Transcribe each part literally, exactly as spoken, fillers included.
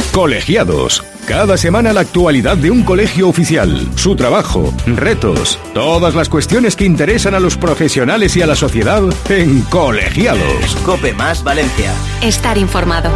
Colegiados. Cada semana la actualidad de un colegio oficial, su trabajo, retos, todas las cuestiones que interesan a los profesionales y a la sociedad en Colegiados. COPE Más Valencia. Estar informado.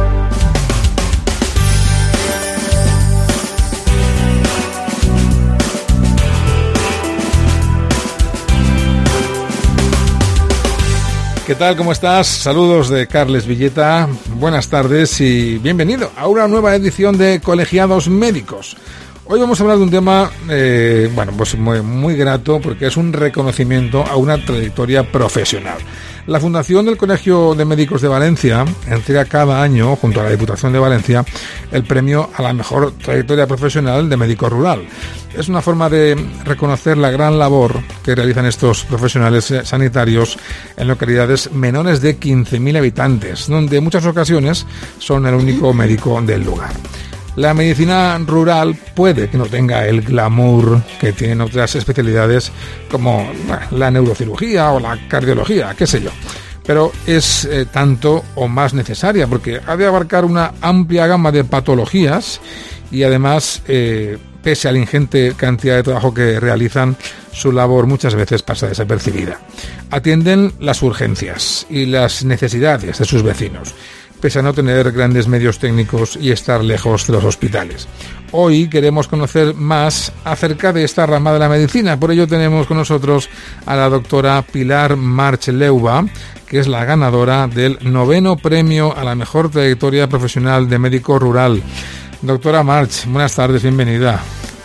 ¿Qué tal? ¿Cómo estás? Saludos de Carles Villeta. Buenas tardes y bienvenido a una nueva edición de Colegiados Médicos. Hoy vamos a hablar de un tema, eh, bueno, pues muy, muy grato porque es un reconocimiento a una trayectoria profesional. La Fundación del Colegio de Médicos de Valencia entrega cada año, junto a la Diputación de Valencia, el premio a la mejor trayectoria profesional de médico rural. Es una forma de reconocer la gran labor que realizan estos profesionales sanitarios en localidades menores de quince mil habitantes, donde en muchas ocasiones son el único médico del lugar. La medicina rural puede que no tenga el glamour que tienen otras especialidades como bueno, la neurocirugía o la cardiología, qué sé yo. Pero es eh, tanto o más necesaria porque ha de abarcar una amplia gama de patologías y además, eh, pese a la ingente cantidad de trabajo que realizan, su labor muchas veces pasa desapercibida. Atienden las urgencias y las necesidades de sus vecinos, pese a no tener grandes medios técnicos y estar lejos de los hospitales. Hoy queremos conocer más acerca de esta rama de la medicina, por ello tenemos con nosotros a la doctora Pilar March Leuva, que es la ganadora del noveno premio a la mejor trayectoria profesional de médico rural. Doctora March, buenas tardes, bienvenida.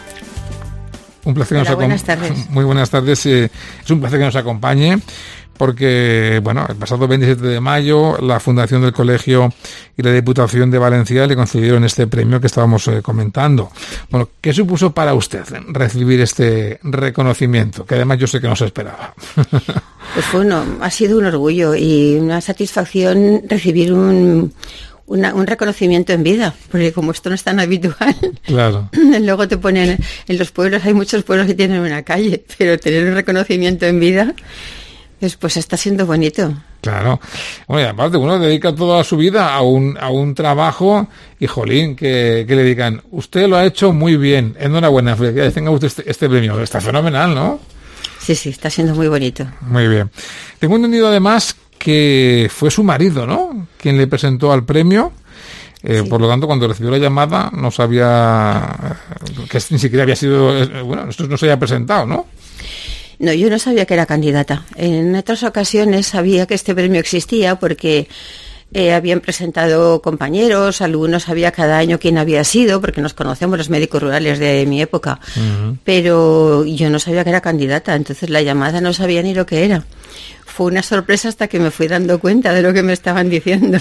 Un placer. Hola, que nos buenas acom- tardes. Muy buenas tardes, eh, es un placer que nos acompañe. Porque, bueno, el pasado veintisiete de mayo la Fundación del Colegio y la Diputación de Valencia le concedieron este premio que estábamos eh, comentando. Bueno, ¿qué supuso para usted recibir este reconocimiento? Que además yo sé que no se esperaba. Pues bueno, ha sido un orgullo y una satisfacción recibir un, una, un reconocimiento en vida, porque como esto no es tan habitual, Claro. Luego te ponen, en los pueblos hay muchos pueblos que tienen una calle, pero tener un reconocimiento en vida, pues está siendo bonito. Claro. Bueno, y aparte uno dedica toda su vida a un a un trabajo y jolín, que, que le digan, usted lo ha hecho muy bien, enhorabuena, felicidades, tenga usted este, este premio. Está fenomenal, ¿no? Sí, sí, está siendo muy bonito. Muy bien. Tengo entendido además que fue su marido, ¿no?, quien le presentó al premio. Eh, sí. Por lo tanto, cuando recibió la llamada no sabía que ni siquiera había sido, bueno, esto no se había presentado, ¿no? No, yo no sabía que era candidata. En otras ocasiones sabía que este premio existía porque eh, habían presentado compañeros, algunos sabía cada año quién había sido, porque nos conocemos los médicos rurales de mi época, uh-huh. Pero yo no sabía que era candidata, entonces la llamada no sabía ni lo que era. Fue una sorpresa hasta que me fui dando cuenta de lo que me estaban diciendo.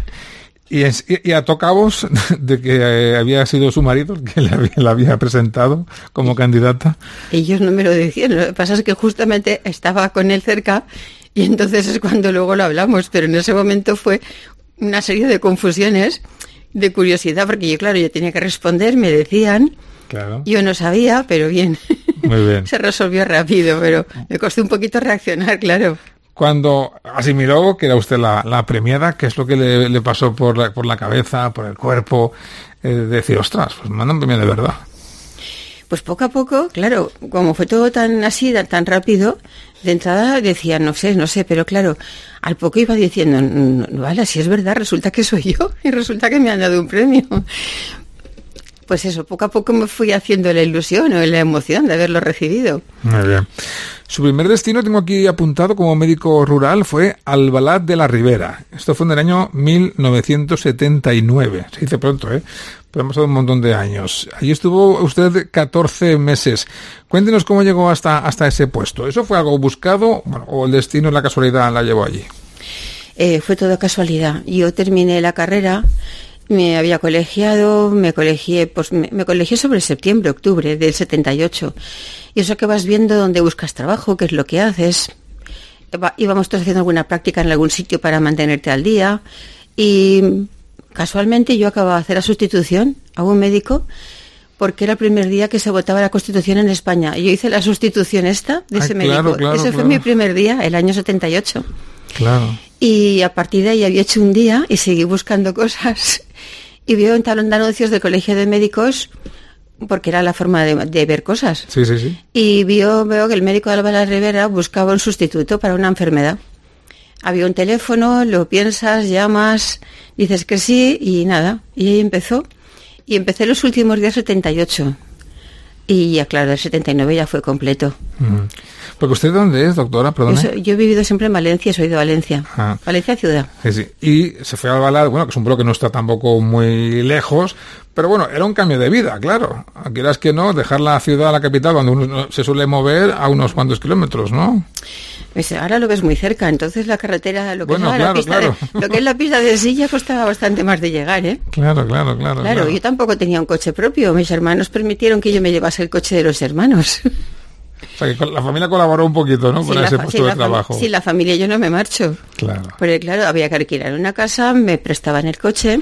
Y, es, y, y ató cabos de que eh, había sido su marido el que la había, la había presentado como candidata. Ellos no me lo decían, lo que pasa es que justamente estaba con él cerca y entonces es cuando luego lo hablamos, pero en ese momento fue una serie de confusiones, de curiosidad, porque yo, claro, yo tenía que responder, me decían, claro. Yo no sabía, pero bien, muy bien. Se resolvió rápido, pero me costó un poquito reaccionar, claro. Cuando asimiló que era usted la, la premiada, ¿qué es lo que le, le pasó por la, por la cabeza, por el cuerpo? Eh, de decir, ostras, pues me mandan premio de verdad. Pues poco a poco, claro, como fue todo tan así, tan rápido, de entrada decía, no sé, no sé, pero claro, al poco iba diciendo, no, vale, si es verdad, resulta que soy yo y resulta que me han dado un premio. Pues eso, poco a poco me fui haciendo la ilusión o la emoción de haberlo recibido. Muy bien. Su primer destino, tengo aquí apuntado como médico rural, fue Albalat de la Ribera. Esto fue en el año mil novecientos setenta y nueve. Se dice pronto, ¿eh? Pero hemos pasado un montón de años. Allí estuvo usted catorce meses. Cuéntenos cómo llegó hasta, hasta ese puesto. ¿Eso fue algo buscado, bueno, o el destino, la casualidad la llevó allí? Eh, fue todo casualidad. Yo terminé la carrera, me había colegiado, me colegié, pues me, me colegié sobre septiembre, octubre del setenta y ocho. Y eso que vas viendo dónde buscas trabajo, qué es lo que haces. Íbamos todos haciendo alguna práctica en algún sitio para mantenerte al día. Y casualmente yo acababa de hacer la sustitución a un médico porque era el primer día que se votaba la Constitución en España. Y yo hice la sustitución esta de ese Ay, médico. Claro, claro, Ese claro. fue mi primer día, el año setenta y ocho. Claro. Y a partir de ahí había hecho un día y seguí buscando cosas. y vio un talón de anuncios del Colegio de Médicos, porque era la forma de, de ver cosas. Sí, sí, sí. Y vio, veo que el médico de Álvaro Rivera buscaba un sustituto para una enfermedad. Había un teléfono, lo piensas, llamas, dices que sí y nada. Y ahí empezó. Y empecé los últimos días setenta y ocho. Y ya, claro, el setenta y nueve ya fue completo. Mm. Porque usted, ¿dónde es, doctora? Perdón. Yo, yo he vivido siempre en Valencia, soy de Valencia. Ah. Valencia ciudad. Sí, sí. Y se fue a Albalá, bueno, que es un pueblo que no está tampoco muy lejos, pero bueno, era un cambio de vida, claro. Quieras que no, dejar la ciudad, la capital, donde uno se suele mover a unos cuantos kilómetros, ¿no? Pues ahora lo ves muy cerca, entonces la carretera, lo que, bueno, es, claro, la pista claro. de, lo que es la pista de Silla costaba bastante más de llegar, ¿eh? Claro, claro, claro. Claro, claro. Yo tampoco tenía un coche propio, mis hermanos permitieron que yo me llevase el coche de los hermanos. O sea, que la familia colaboró un poquito, ¿no? Sí, Con ese fa- puesto sí, de la trabajo. Fam- sí, la familia yo no me marcho. Claro. Porque claro, había que alquilar una casa, me prestaban el coche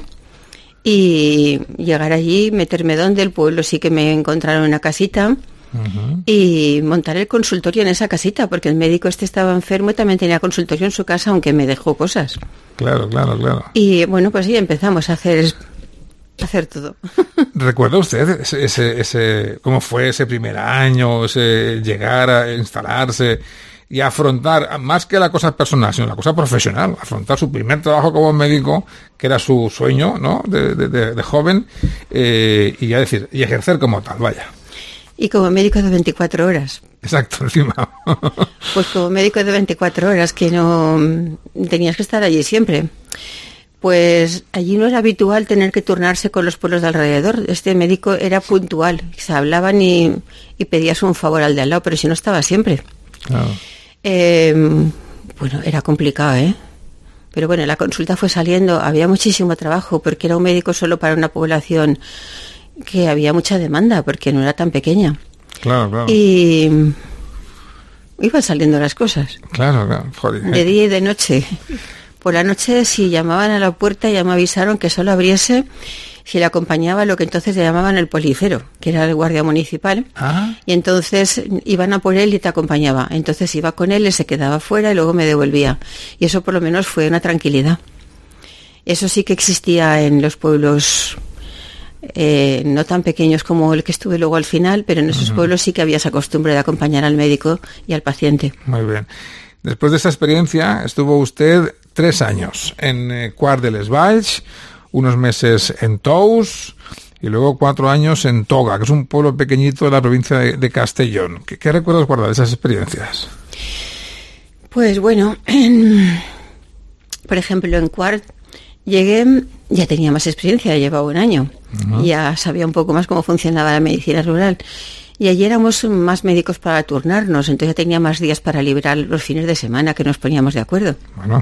y llegar allí, meterme donde el pueblo sí que me encontraron una casita uh-huh. y montar el consultorio en esa casita, porque el médico este estaba enfermo y también tenía consultorio en su casa, aunque me dejó cosas. Claro, claro, claro. Y bueno, pues sí, empezamos a hacer... hacer todo. ¿Recuerda usted ese, ese, ese, cómo fue ese primer año, ese llegar a instalarse y afrontar, más que la cosa personal, sino la cosa profesional, afrontar su primer trabajo como médico, que era su sueño, ¿no?, de, de, de, de joven, eh, y ya decir, y ejercer como tal, vaya. Y como médico de veinticuatro horas. Exacto, encima. Pues como médico de veinticuatro horas, que no tenías que estar allí siempre. Pues allí no era habitual tener que turnarse con los pueblos de alrededor. Este médico era puntual, se hablaban y, y pedías un favor al de al lado, pero si no estaba siempre. Claro. Eh, bueno, era complicado, ¿eh? Pero bueno, la consulta fue saliendo, había muchísimo trabajo, porque era un médico solo para una población que había mucha demanda, porque no era tan pequeña. Claro, claro. Y iban saliendo las cosas. Claro, claro. Joder. De día y de noche. Por la noche, si llamaban a la puerta, ya me avisaron que solo abriese si le acompañaba lo que entonces le llamaban el policero, que era el guardia municipal. Ah. Y entonces iban a por él y te acompañaba. Entonces iba con él, él se quedaba fuera y luego me devolvía. Y eso por lo menos fue una tranquilidad. Eso sí que existía en los pueblos eh, no tan pequeños como el que estuve luego al final, pero en esos uh-huh. pueblos sí que había esa costumbre de acompañar al médico y al paciente. Muy bien. Después de esa experiencia estuvo usted tres años en eh, Quart de les Valls, unos meses en Tous y luego cuatro años en Toga, que es un pueblo pequeñito de la provincia de, de Castellón. ¿Qué, qué recuerdos guarda de esas experiencias? Pues bueno, en, por ejemplo, en Quart llegué, ya tenía más experiencia, ya llevaba un año, uh-huh. ya sabía un poco más cómo funcionaba la medicina rural. Y allí éramos más médicos para turnarnos, entonces ya tenía más días para librar los fines de semana, que nos poníamos de acuerdo. Bueno.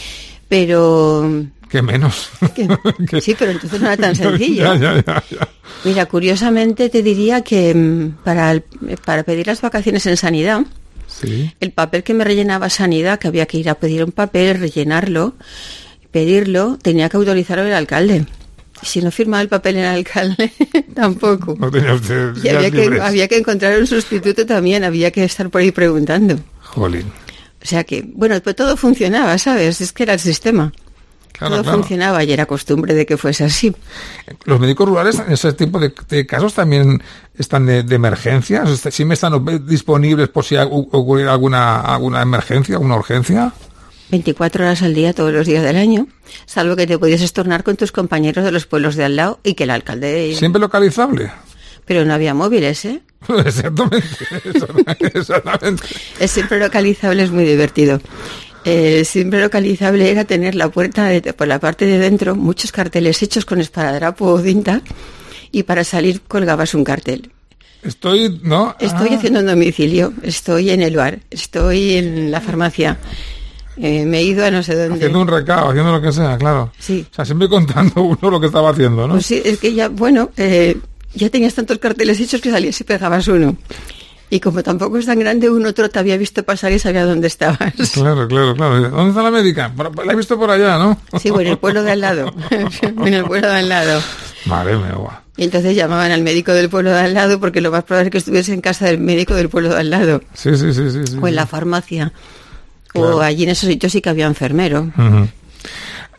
Pero... ¿Qué menos? Que, sí, pero entonces no era tan sencillo. ya, ya, ya, ya. Mira, curiosamente te diría que para, el, para pedir las vacaciones en Sanidad, ¿sí? El papel que me rellenaba Sanidad, que había que ir a pedir un papel, rellenarlo, pedirlo, tenía que autorizarlo el alcalde. Si no firmaba el papel el alcalde, tampoco. No tenía usted y había que, había que encontrar un sustituto también, había que estar por ahí preguntando. Jolín. O sea que, bueno, pues todo funcionaba, ¿sabes? Es que era el sistema. Claro, todo claro. funcionaba y era costumbre de que fuese así. ¿Los médicos rurales en ese tipo de, de casos también están de, de emergencia? ¿Sí me están disponibles por si ocurriera alguna, alguna emergencia, alguna urgencia? veinticuatro horas al día, todos los días del año, salvo que te podías tornar con tus compañeros de los pueblos de al lado y que el alcalde... ¿Siempre localizable? Pero no había móviles, ¿eh? Exactamente, exactamente. El siempre localizable es muy divertido. El siempre localizable era tener la puerta de, por la parte de dentro, muchos carteles hechos con esparadrapo o cinta, y para salir colgabas un cartel. Estoy, ¿no? Estoy ah. haciendo un domicilio, estoy en el bar, estoy en la farmacia. Eh, me he ido a no sé dónde. Haciendo un recado, haciendo lo que sea, claro. Sí. O sea, siempre contando uno lo que estaba haciendo, ¿no? Pues sí, es que ya, bueno, eh, ya tenías tantos carteles hechos que salías y pegabas uno. Y como tampoco es tan grande, un otro te había visto pasar y sabía dónde estabas. Claro, claro, claro. ¿Dónde está la médica? La he visto por allá, ¿no? Sí, bueno, en el pueblo de al lado. En el pueblo de al lado. Madre mía, guau. Y entonces llamaban al médico del pueblo de al lado porque lo más probable es que estuviese en casa del médico del pueblo de al lado. Sí, sí, sí, sí. sí o en sí. la farmacia. Claro. O allí en esos sitios sí que había enfermero. Uh-huh.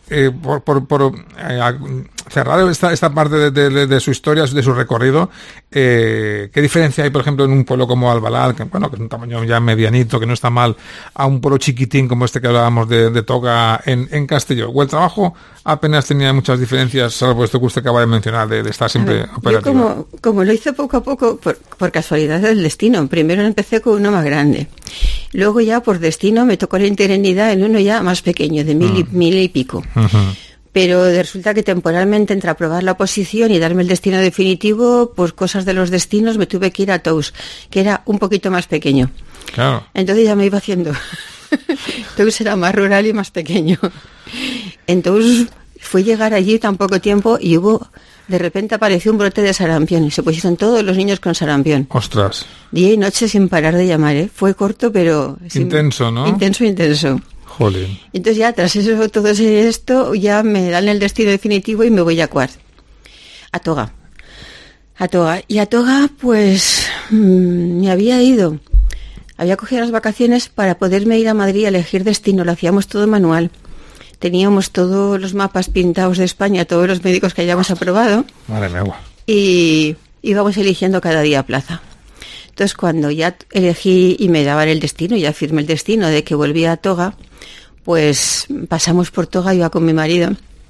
eh, por, por, por eh, cerrar esta, esta parte de, de, de su historia, de su recorrido, eh, ¿qué diferencia hay, por ejemplo, en un pueblo como Albalal, que bueno, que es un tamaño ya medianito, que no está mal, a un pueblo chiquitín como este que hablábamos de, de Toga en, en Castelló? ¿O el trabajo apenas tenía muchas diferencias, salvo esto que usted acaba de mencionar, de, de estar siempre ver, operativa? Yo como, como lo hice poco a poco, por, por casualidad del destino, primero empecé con uno más grande, luego ya por destino me tocó la interinidad en uno ya más pequeño, de mil y, mm. mil y pico. Uh-huh. Pero resulta que temporalmente, entre aprobar la oposición y darme el destino definitivo, pues cosas de los destinos, me tuve que ir a Tous, que era un poquito más pequeño. Claro. Entonces ya me iba haciendo. Tous era más rural y más pequeño. Entonces fue llegar allí tan poco tiempo y hubo, de repente apareció un brote de sarampión y se pusieron todos los niños con sarampión. Ostras. Día y noche sin parar de llamar, ¿eh? Fue corto, pero... Intenso, sin... ¿no? Intenso, intenso. Jolín. Entonces ya tras eso, todo esto, ya me dan el destino definitivo y me voy a Cuart, a Toga. A Toga. Y a Toga, pues, mmm, me había ido. Había cogido las vacaciones para poderme ir a Madrid a elegir destino. Lo hacíamos todo manual. Teníamos todos los mapas pintados de España, todos los médicos que hayamos aprobado. Madre mía. Y íbamos eligiendo cada día plaza. Entonces, cuando ya elegí y me daban el destino, ya firmé el destino de que volvía a Toga, pues pasamos por Toga, iba con mi marido,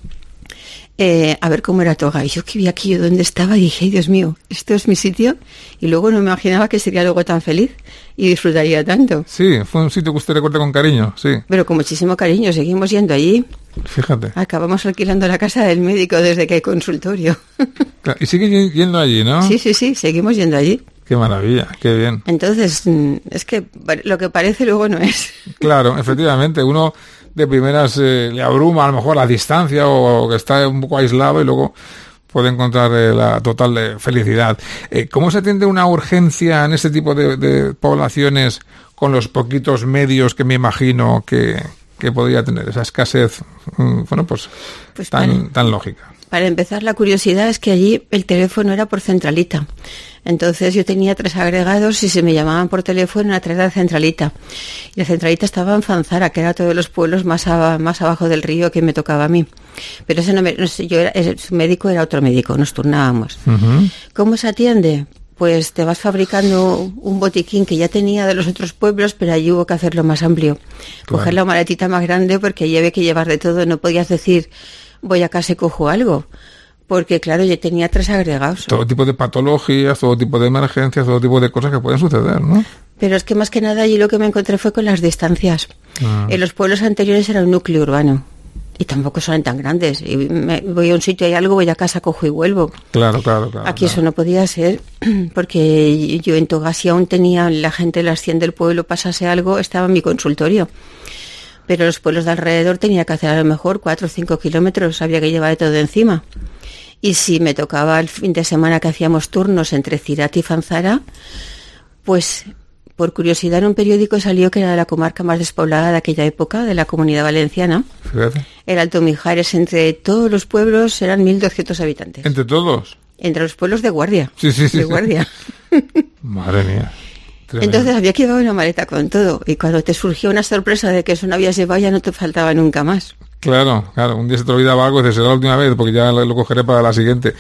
eh, a ver cómo era Toga. Y yo que vi aquí, yo donde estaba, dije, Dios mío, esto es mi sitio. Y luego no me imaginaba que sería luego tan feliz y disfrutaría tanto. Sí, fue un sitio que usted recuerda con cariño, sí. Pero con muchísimo cariño, seguimos yendo allí. Fíjate. Acabamos alquilando la casa del médico desde que hay consultorio. Claro, y sigue yendo allí, ¿no? Sí, sí, sí, seguimos yendo allí. Qué maravilla, qué bien. Entonces, es que lo que parece luego no es. Claro, efectivamente, uno de primeras eh, le abruma a lo mejor la distancia o, o que está un poco aislado y luego puede encontrar eh, la total eh, felicidad. Eh, ¿Cómo se atiende una urgencia en este tipo de, de poblaciones con los poquitos medios que me imagino que, que podría tener? Esa escasez, mm, bueno, pues, pues tan, para, tan lógica. Para empezar, la curiosidad es que allí el teléfono era por centralita. Entonces yo tenía tres agregados y si me llamaban por teléfono era tres de la centralita. Y la centralita estaba en Fanzara, que era todos los pueblos más, a, más abajo del río que me tocaba a mí. Pero ese no me, no sé, yo era, ese, su médico era otro médico, nos turnábamos. Uh-huh. ¿Cómo se atiende? Pues te vas fabricando un botiquín que ya tenía de los otros pueblos, pero allí hubo que hacerlo más amplio. Claro. Coger la maletita más grande porque allí había que llevar de todo, no podías decir voy a casa y cojo algo. Porque, claro, yo tenía tres agregados. Todo tipo de patologías, todo tipo de emergencias, todo tipo de cosas que pueden suceder, ¿no? Pero es que más que nada allí lo que me encontré fue con las distancias. Ah. En los pueblos anteriores era un núcleo urbano. Y tampoco son tan grandes. Y me, voy a un sitio, hay algo, voy a casa, cojo y vuelvo. Claro, claro, claro. Aquí claro. Eso no podía ser, porque yo en Toga, si aún tenía la gente de las cien del pueblo, pasase algo, estaba en mi consultorio. Pero los pueblos de alrededor tenía que hacer a lo mejor cuatro o cinco kilómetros, había que llevar de todo encima. Y si me tocaba el fin de semana que hacíamos turnos entre Cirat y Fanzara, pues por curiosidad en un periódico salió que era la comarca más despoblada de aquella época, de la Comunidad Valenciana. Fíjate. El Alto Mijares, entre todos los pueblos eran mil doscientos habitantes. ¿Entre todos? Entre los pueblos de guardia. Sí, sí, sí. De guardia. Madre mía. Tremendo. Entonces había que llevar una maleta con todo. Y cuando te surgió una sorpresa de que eso no habías llevado, ya no te faltaba nunca más. Claro, claro, un día se te olvidaba algo y dices, será la última vez porque ya lo, lo cogeré para la siguiente.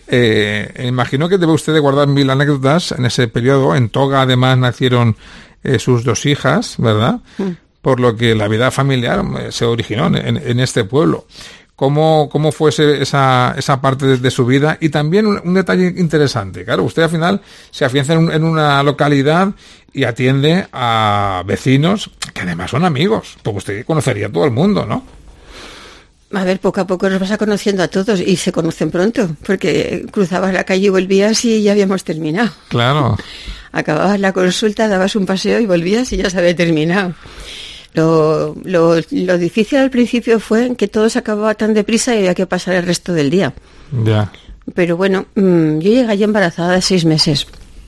Eh, imagino que debe usted de guardar mil anécdotas en ese periodo. En Toga además nacieron eh, sus dos hijas, ¿verdad? Mm. Por lo que la vida familiar eh, se originó en, en este pueblo. ¿Cómo, cómo fue ese, esa, esa parte de, de su vida? Y también un, un detalle interesante. Claro, usted al final se afianza en, en una localidad y atiende a vecinos que además son amigos, porque usted conocería a todo el mundo, ¿no? A ver, poco a poco nos vas conociendo a todos y se conocen pronto, porque cruzabas la calle y volvías y ya habíamos terminado. Claro. Acababas la consulta, dabas un paseo y volvías y ya se había terminado. Lo, lo, lo difícil al principio fue que todo se acababa tan deprisa y había que pasar el resto del día. Ya. Pero bueno, mmm, yo llegué allí embarazada de seis meses.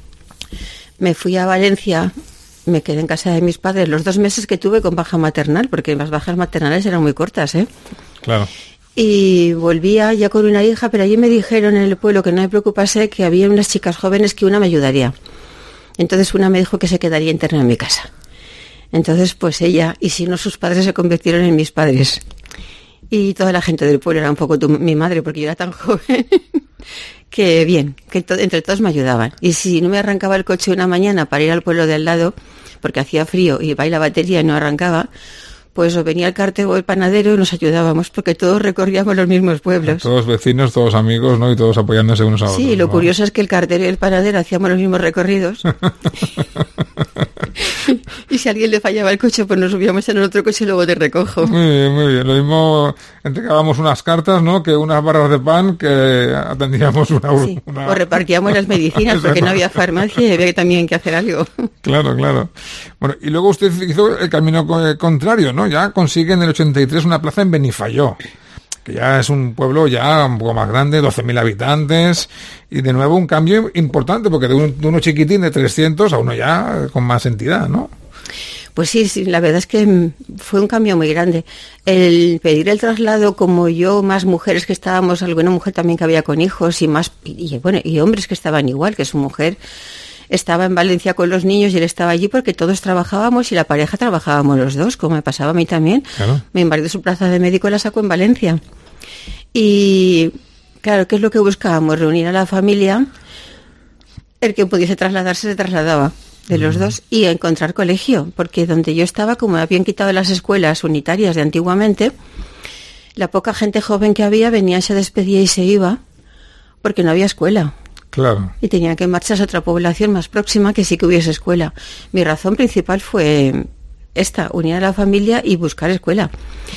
Me fui a Valencia, me quedé en casa de mis padres los dos meses que tuve con baja maternal, porque las bajas maternales eran muy cortas, ¿eh? Claro. Y volvía ya con una hija, pero allí me dijeron en el pueblo que no me preocupase, que había unas chicas jóvenes que una me ayudaría. Entonces una me dijo que se quedaría interna en mi casa. Entonces pues ella, y si no sus padres se convirtieron en mis padres. y toda la gente del pueblo era un poco tu, mi madre, porque yo era tan joven, que bien, que to, entre todos me ayudaban. Y si no me arrancaba el coche una mañana para ir al pueblo de al lado, porque hacía frío y iba y la batería y no arrancaba, pues o venía el cartero o el panadero y nos ayudábamos, porque todos recorríamos los mismos pueblos. Todos vecinos, todos amigos, ¿no? Y todos apoyándose unos a otros. Sí, lo ¿no? curioso es que el cartero y el panadero hacíamos los mismos recorridos. Y si a alguien le fallaba el coche, pues nos subíamos en el otro coche y luego te recojo. Muy bien, muy bien. Lo mismo entregábamos unas cartas, ¿no? Que unas barras de pan, que atendíamos una... Sí. una... O repartíamos las medicinas, porque no había farmacia y había también que hacer algo. Claro, claro. Bueno, y luego usted hizo el camino contrario, ¿no? Ya consigue en el ochenta y tres una plaza en Benifayó, que ya es un pueblo ya un poco más grande, doce mil habitantes, y de nuevo un cambio importante, porque de, un, de uno chiquitín de trescientos a uno ya con más entidad, ¿no? Pues sí, sí, la verdad es que fue un cambio muy grande. El pedir el traslado, como yo, más mujeres que estábamos, alguna mujer también que había con hijos, y más, y, y bueno, y hombres que estaban igual, que su mujer estaba en Valencia con los niños y él estaba allí porque todos trabajábamos y la pareja trabajábamos los dos, como me pasaba a mí también. Claro. Mi marido su plaza de médico la sacó en Valencia. Y claro, ¿qué es lo que buscábamos? Reunir a la familia. El que pudiese trasladarse se trasladaba de los uh-huh. dos, y a encontrar colegio, porque donde yo estaba, como habían quitado las escuelas unitarias de antiguamente, la poca gente joven que había venía, se despedía y se iba, porque no había escuela. Claro. Y tenía que marcharse a otra población más próxima que sí que hubiese escuela. Mi razón principal fue esta, unir a la familia y buscar escuela.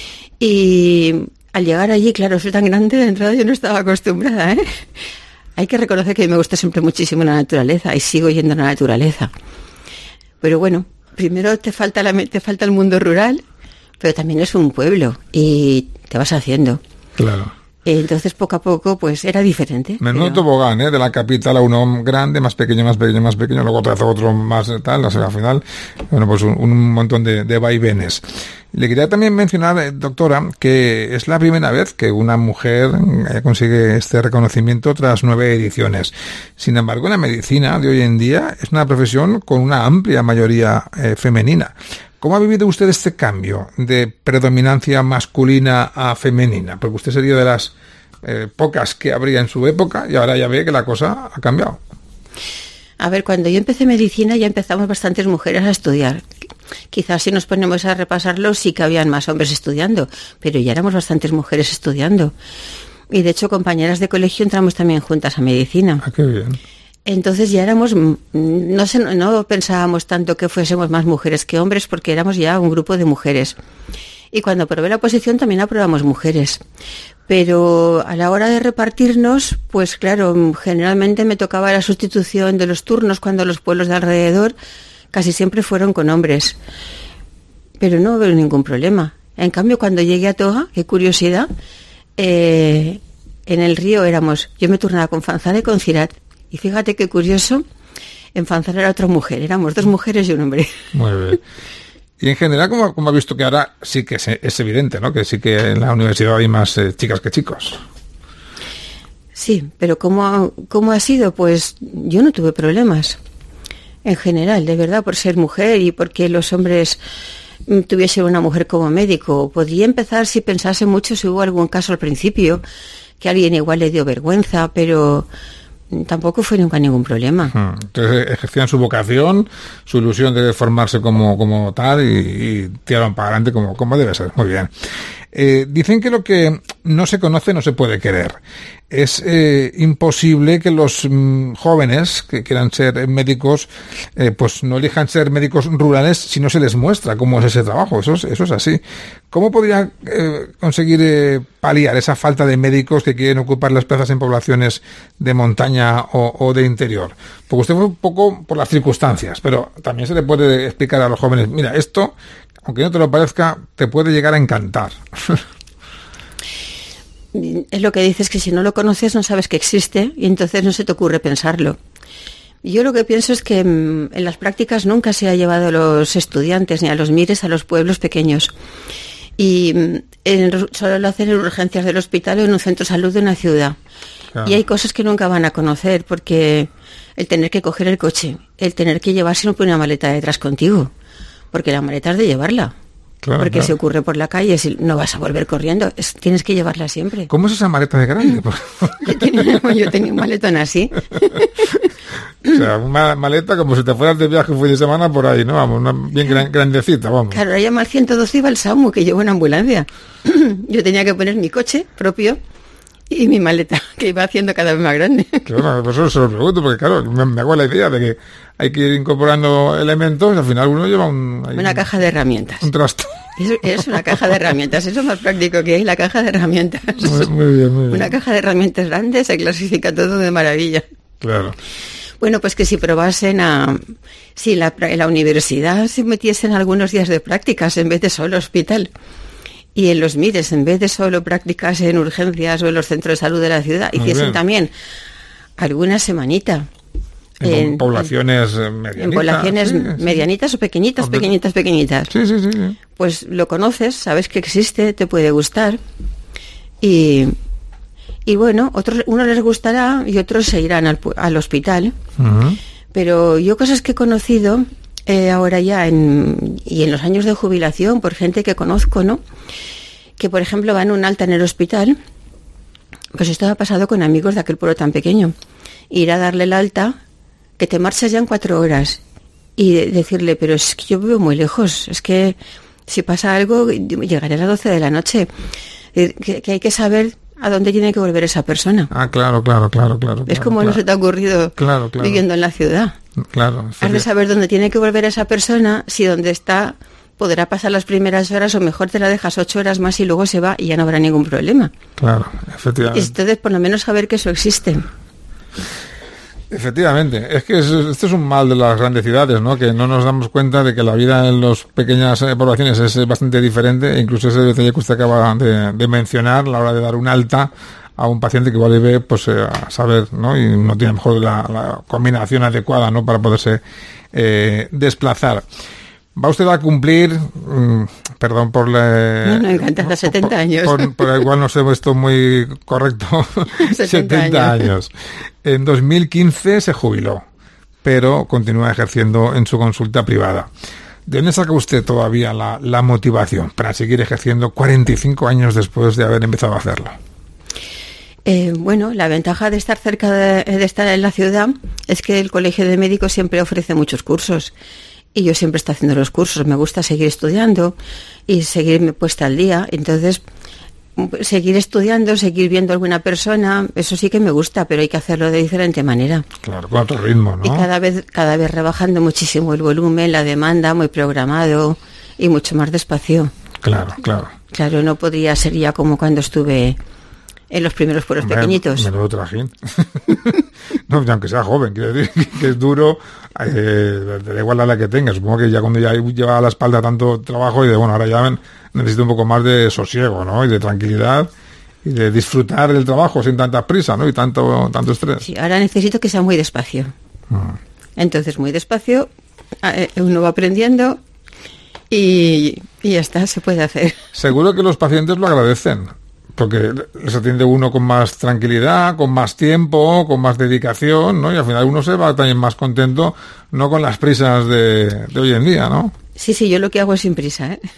Y al llegar allí, claro, soy tan grande, de entrada yo no estaba acostumbrada, ¿eh? Hay que reconocer que me gusta siempre muchísimo la naturaleza y sigo yendo a la naturaleza. Pero bueno, primero te falta la, te falta el mundo rural, pero también es un pueblo y te vas haciendo. Claro. Entonces, poco a poco, pues era diferente. Menudo pero... tobogán, ¿eh? De la capital a uno grande, más pequeño, más pequeño, más pequeño, luego otra vez otro más tal, o sea, al final, bueno, pues un, un montón de, de vaivenes. Le quería también mencionar, doctora, que es la primera vez que una mujer eh, consigue este reconocimiento tras nueve ediciones. Sin embargo, la medicina de hoy en día es una profesión con una amplia mayoría eh, femenina. ¿Cómo ha vivido usted este cambio de predominancia masculina a femenina? Porque usted sería de las eh, pocas que habría en su época y ahora ya ve que la cosa ha cambiado. A ver, cuando yo empecé medicina ya empezamos bastantes mujeres a estudiar. Quizás si nos ponemos a repasarlo sí que habían más hombres estudiando, pero ya éramos bastantes mujeres estudiando. Y de hecho, compañeras de colegio entramos también juntas a medicina. Ah, qué bien. Entonces ya éramos, no sé, no pensábamos tanto que fuésemos más mujeres que hombres, porque éramos ya un grupo de mujeres. Y cuando aprobé la oposición también aprobamos mujeres. Pero a la hora de repartirnos, pues claro, generalmente me tocaba la sustitución de los turnos cuando los pueblos de alrededor casi siempre fueron con hombres. Pero no hubo ningún problema. En cambio, cuando llegué a Toga, qué curiosidad, eh, en el río éramos, yo me turnaba con Fanzara y con Cirat. Y fíjate qué curioso, en Fanzara era otra mujer, éramos dos mujeres y un hombre. Muy bien. Y en general, como, como ha visto que ahora sí que es, es evidente, ¿no? Que sí que en la universidad hay más eh, chicas que chicos. Sí, pero ¿cómo, ¿cómo ha sido? Pues yo no tuve problemas. En general, de verdad, por ser mujer y porque los hombres tuviesen una mujer como médico. Podría empezar si pensase mucho, si hubo algún caso al principio, que a alguien igual le dio vergüenza, pero... tampoco fue nunca ningún problema. Entonces ejercían su vocación, su ilusión de formarse como, como tal y, y tiraron para adelante como, como debe ser. Muy bien. Eh, dicen que lo que no se conoce no se puede querer. Es eh, imposible que los mm, jóvenes que quieran ser médicos eh, pues no elijan ser médicos rurales si no se les muestra cómo es ese trabajo. Eso es, eso es así. ¿Cómo podría eh, conseguir eh, paliar esa falta de médicos que quieren ocupar las plazas en poblaciones de montaña o, o de interior? Porque usted fue un poco por las circunstancias, pero también se le puede explicar a los jóvenes, mira, esto, aunque no te lo parezca, te puede llegar a encantar. Es lo que dices, que si no lo conoces no sabes que existe y entonces no se te ocurre pensarlo. Yo lo que pienso es que en las prácticas nunca se ha llevado a los estudiantes ni a los mires a los pueblos pequeños. Y en, solo lo hacen en urgencias del hospital o en un centro de salud de una ciudad. Claro. Y hay cosas que nunca van a conocer, porque el tener que coger el coche, el tener que llevar siempre una maleta detrás contigo, porque la maleta es de llevarla. Claro, porque claro. si ocurre por la calle, si no vas a volver corriendo, es, tienes que llevarla siempre. ¿Cómo es esa maleta de grande? Yo tenía, yo tenía un maletón así. O sea, una maleta como si te fueras de viaje un fin de semana por ahí, ¿no? Vamos, una bien gran, grandecita, vamos. Claro, ahora llama al ciento doce iba el SAMU, que llevo una ambulancia. Yo tenía que poner mi coche propio y mi maleta, que iba haciendo cada vez más grande. Claro, por eso se lo pregunto, porque claro, me, me hago la idea de que hay que ir incorporando elementos y al final uno lleva un... Una un, caja de herramientas. Un trasto. Es, es una caja de herramientas, eso es más práctico que hay, la caja de herramientas. Muy, muy bien, muy bien. Una caja de herramientas grande, se clasifica todo de maravilla. Claro. Bueno, pues que si probasen a... Si la, en la universidad se metiesen algunos días de prácticas en vez de solo hospital. Y en los MIRES, en vez de solo prácticas en urgencias o en los centros de salud de la ciudad, Muy hiciesen bien. también alguna semanita. En, En- poblaciones eh, medianitas. En poblaciones sí, sí. medianitas o pequeñitas, Hombre. pequeñitas, pequeñitas. Sí, sí, sí, sí. Pues lo conoces, sabes que existe, te puede gustar. Y, y bueno, otros, unos les gustará y otros se irán al, pu- al hospital. Ujú. Pero yo cosas que he conocido eh, ahora ya en, y en los años de jubilación por gente que conozco, ¿no? Que por ejemplo van a un alta en el hospital. Pues esto ha pasado con amigos de aquel pueblo tan pequeño. Ir a darle el alta, que te marchas ya en cuatro horas y de- decirle, pero es que yo vivo muy lejos, es que si pasa algo llegaré a las doce de la noche. Eh, Que, que hay que saber a dónde tiene que volver esa persona. Ah, claro, claro, claro, claro. Es claro, como claro. no se te ha ocurrido Claro, claro. viviendo en la ciudad. Claro. Has de efecti- saber dónde tiene que volver esa persona, si donde está podrá pasar las primeras horas o mejor te la dejas ocho horas más y luego se va y ya no habrá ningún problema. Claro, Y efectivamente. entonces por lo menos saber que eso existe. Efectivamente, es que es- este es un mal de las grandes ciudades, ¿no? Que no nos damos cuenta de que la vida en las pequeñas eh, poblaciones es eh, bastante diferente, e incluso ese detalle que usted acaba de, de mencionar a la hora de dar un alta a un paciente que igual debe, pues, eh, a saber, ¿no? Y no tiene a lo mejor la, la combinación adecuada, ¿no? Para poderse eh, desplazar. Va usted a cumplir, mm, perdón por la... No, no, encantada, setenta años. Por, por igual no sé esto muy correcto, setenta setenta años. En dos mil quince se jubiló, pero continúa ejerciendo en su consulta privada. ¿De dónde saca usted todavía la, la motivación para seguir ejerciendo cuarenta y cinco años después de haber empezado a hacerlo? Eh, bueno, la ventaja de estar cerca de, de estar en la ciudad es que el Colegio de Médicos siempre ofrece muchos cursos. Y yo siempre estoy haciendo los cursos, me gusta seguir estudiando y seguirme puesta al día. Entonces, seguir estudiando, seguir viendo a alguna persona, eso sí que me gusta, pero hay que hacerlo de diferente manera. Claro, con otro ritmo, ¿no? Y cada vez, cada vez rebajando muchísimo el volumen, la demanda, muy programado y mucho más despacio. Claro, claro. Claro, no podría ser ya como cuando estuve en los primeros pueblos Hombre, pequeñitos. Menudo trajín. No, aunque sea joven, quiero decir que es duro, eh, da igual la edad que tenga. Supongo que ya cuando ya lleva a la espalda tanto trabajo y de, bueno, ahora ya ven, necesito un poco más de sosiego, ¿no? Y de tranquilidad y de disfrutar del trabajo sin tanta prisa, ¿no? Y tanto, tanto estrés. Sí, ahora necesito que sea muy despacio. Mm. Entonces, muy despacio, eh, uno va aprendiendo y, y ya está, se puede hacer. Seguro que los pacientes lo agradecen, porque les atiende uno con más tranquilidad, con más tiempo, con más dedicación, ¿no? Y al final uno se va también más contento, no con las prisas de, de hoy en día, ¿no? Sí, sí, yo lo que hago es sin prisa, ¿eh?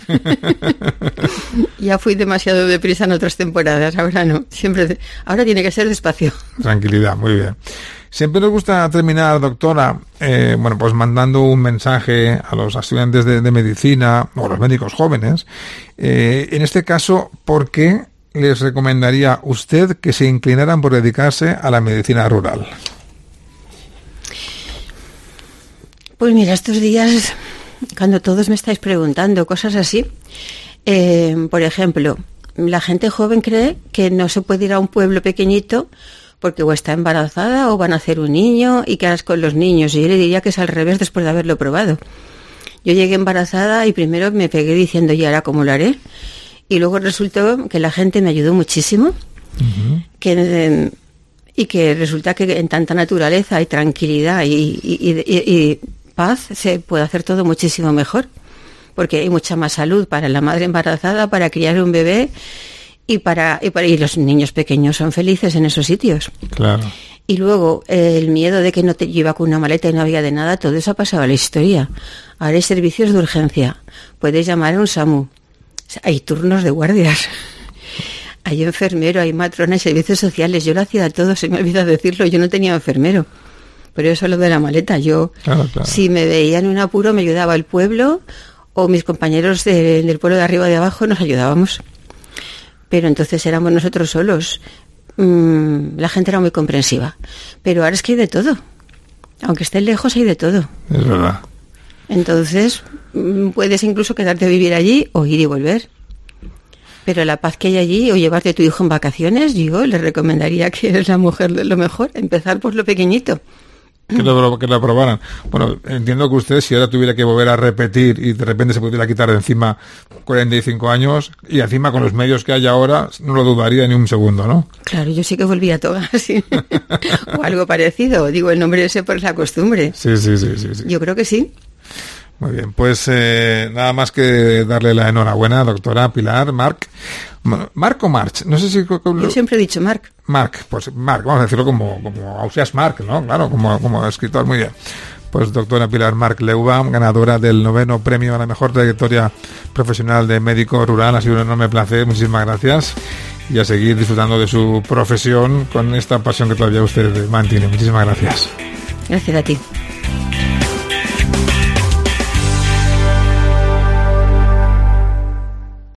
Ya fui demasiado deprisa en otras temporadas, ahora no. Siempre, ahora tiene que ser despacio. Tranquilidad, muy bien. Siempre nos gusta terminar, doctora, eh, bueno, pues mandando un mensaje a los estudiantes de, de medicina o a los médicos jóvenes. Eh, en este caso, ¿por qué les recomendaría usted que se inclinaran por dedicarse a la medicina rural? Pues mira, estos días, cuando todos me estáis preguntando cosas así, eh, por ejemplo, la gente joven cree que no se puede ir a un pueblo pequeñito porque o está embarazada o van a hacer un niño y qué harás con los niños. Y yo le diría que es al revés después de haberlo probado. Yo llegué embarazada y primero me pegué diciendo, ¿y ahora cómo lo haré? Y luego resultó que la gente me ayudó muchísimo, uh-huh. que, eh, y que resulta que en tanta naturaleza y tranquilidad y, y, y, y, y paz se puede hacer todo muchísimo mejor, porque hay mucha más salud para la madre embarazada, para criar un bebé y para y, para, y los niños pequeños son felices en esos sitios. Claro. Y luego eh, el miedo de que no te yo iba con una maleta y no había de nada, todo eso ha pasado a la historia. Ahora hay servicios de urgencia, puedes llamar a un SAMU, hay turnos de guardias, hay enfermero, hay matrona, hay servicios sociales. Yo lo hacía todo, se me olvidó decirlo, yo no tenía enfermero. Por eso lo de la maleta, yo claro, claro. Si me veía en un apuro me ayudaba el pueblo o mis compañeros de, del pueblo de arriba y de abajo nos ayudábamos. Pero entonces éramos nosotros solos. Mm, la gente era muy comprensiva. Pero ahora es que hay de todo. Aunque estés lejos hay de todo. Es verdad. Entonces mm, puedes incluso quedarte a vivir allí o ir y volver. Pero la paz que hay allí, o llevarte a tu hijo en vacaciones, yo le recomendaría que eres la mujer de lo mejor, empezar por lo pequeñito. Que lo, que lo aprobaran. Bueno, entiendo que usted, si ahora tuviera que volver a repetir y de repente se pudiera quitar de encima cuarenta y cinco años, y encima con los medios que hay ahora, no lo dudaría ni un segundo, ¿no? Claro, yo sí que volví a todas, sí. O algo parecido, digo el nombre ese por la costumbre. Sí, sí, sí, sí, sí. Yo creo que sí. Muy bien, pues eh, nada más que darle la enhorabuena, doctora Pilar March. ¿Marc o March? No sé si... Yo siempre he dicho Marc. Marc, pues Marc, vamos a decirlo como, como Ausias Marc, ¿no? Claro, como, como escritor, muy bien. Pues doctora Pilar March Leuba, ganadora del noveno premio a la mejor trayectoria profesional de médico rural. Ha sido un enorme placer, muchísimas gracias. Y a seguir disfrutando de su profesión con esta pasión que todavía usted mantiene. Muchísimas gracias. Gracias a ti.